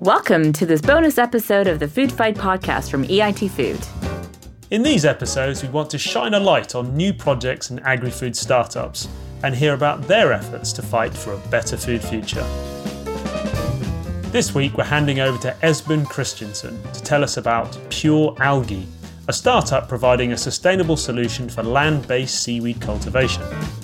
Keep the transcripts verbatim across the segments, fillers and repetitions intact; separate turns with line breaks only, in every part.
Welcome to this bonus episode of the Food Fight podcast from E I T Food.
In these episodes, we want to shine a light on new projects and agri-food startups and hear about their efforts to fight for a better food future. This week, we're handing over to Esben Christiansen to tell us about Pure Algae, a startup providing a sustainable solution for land-based seaweed cultivation.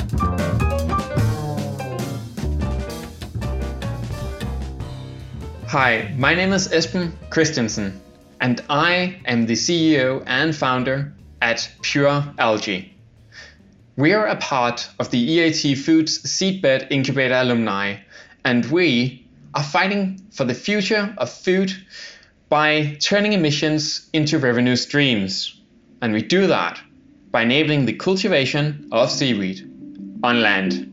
Hi, my name is Esben Christiansen, and I am the C E O and founder at Pure Algae. We are a part of the E I T Foods Seedbed Incubator alumni, and we are fighting for the future of food by turning emissions into revenue streams. And we do that by enabling the cultivation of seaweed on land.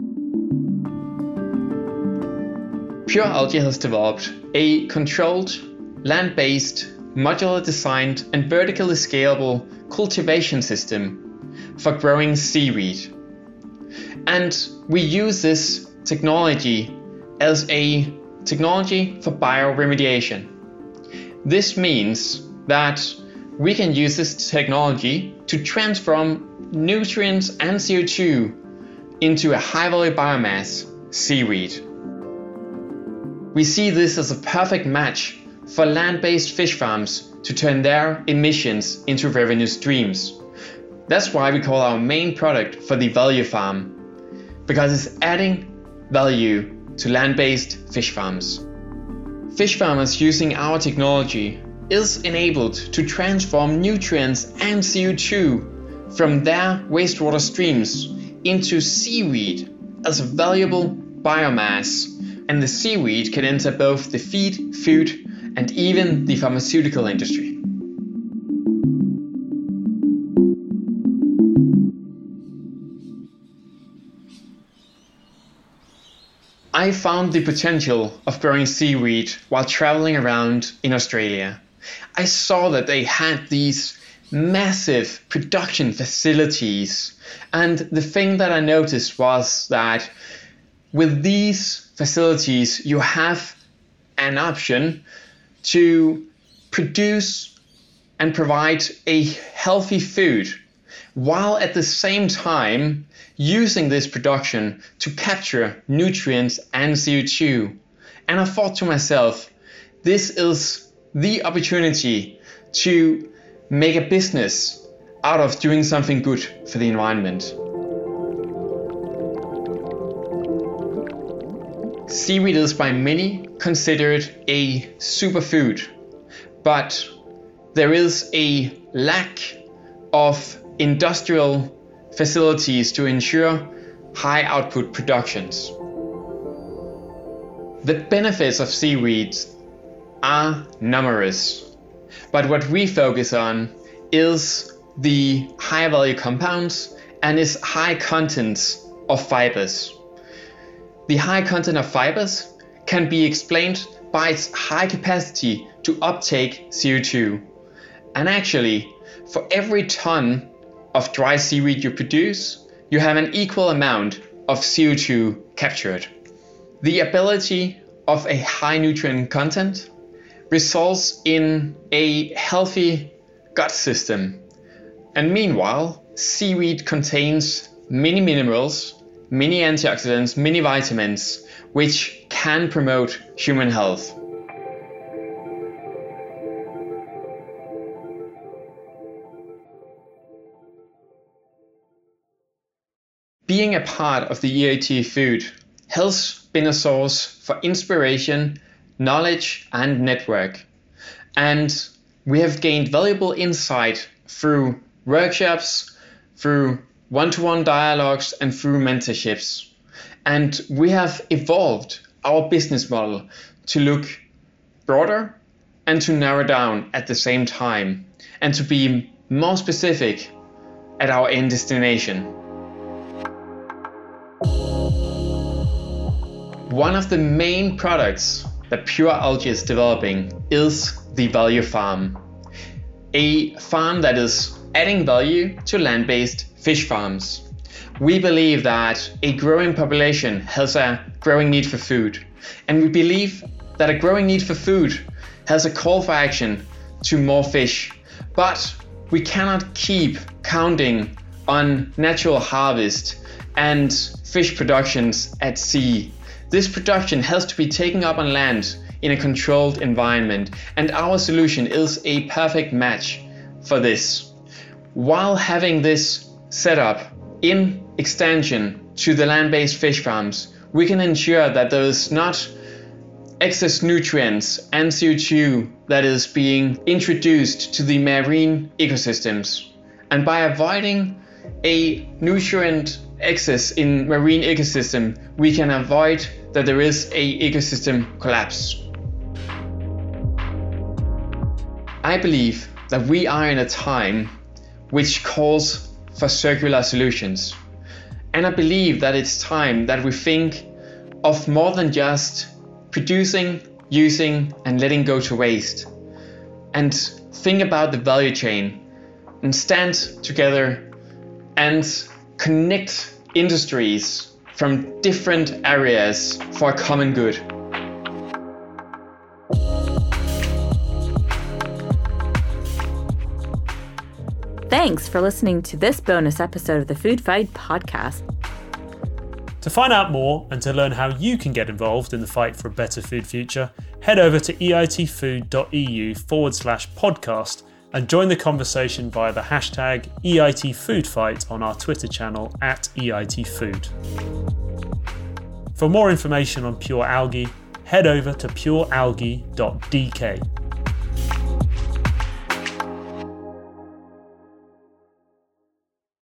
Pure Algae has developed a controlled, land-based, modular designed and vertically scalable cultivation system for growing seaweed. And we use this technology as a technology for bioremediation. This means that we can use this technology to transform nutrients and C O two into a high-value biomass, seaweed. We see this as a perfect match for land-based fish farms to turn their emissions into revenue streams. That's why we call our main product for the value farm, because it's adding value to land-based fish farms. Fish farmers using our technology is enabled to transform nutrients and C O two from their wastewater streams into seaweed as a valuable biomass, and the seaweed can enter both the feed, food, and even the pharmaceutical industry. I found the potential of growing seaweed while traveling around in Australia. I saw that they had these massive production facilities, and the thing that I noticed was that with these facilities, you have an option to produce and provide a healthy food, while at the same time using this production to capture nutrients and C O two. And I thought to myself, this is the opportunity to make a business out of doing something good for the environment. Seaweed is by many considered a superfood, but there is a lack of industrial facilities to ensure high output productions. The benefits of seaweeds are numerous, but what we focus on is the high value compounds and its high content of fibers. The high content of fibers can be explained by its high capacity to uptake C O two. And actually, for every ton of dry seaweed you produce, you have an equal amount of C O two captured. The ability of a high nutrient content results in a healthy gut system. And meanwhile, seaweed contains many minerals, many antioxidants, many vitamins, which can promote human health. Being a part of the E I T Food has been a source for inspiration, knowledge, and network. And we have gained valuable insight through workshops, through one-to-one dialogues, and through mentorships. And we have evolved our business model to look broader and to narrow down at the same time, and to be more specific at our end destination. One of the main products that Pure Algae is developing is the Value Farm, a farm that is adding value to land-based fish farms. We believe that a growing population has a growing need for food, and we believe that a growing need for food has a call for action to more fish, but we cannot keep counting on natural harvest and fish productions at sea. This production has to be taken up on land in a controlled environment, and our solution is a perfect match for this. While having this set up in extension to the land-based fish farms, we can ensure that there is not excess nutrients and C O two that is being introduced to the marine ecosystems. And by avoiding a nutrient excess in marine ecosystem, we can avoid that there is a ecosystem collapse. I believe that we are in a time which calls for circular solutions. And I believe that it's time that we think of more than just producing, using, and letting go to waste. And think about the value chain and stand together and connect industries from different areas for a common good.
Thanks for listening to this bonus episode of the Food Fight podcast.
To find out more and to learn how you can get involved in the fight for a better food future, head over to eitfood.eu forward slash podcast and join the conversation via the hashtag EITFoodFight on our Twitter channel at EITFood. For more information on Pure Algae, head over to pure algae dot d k.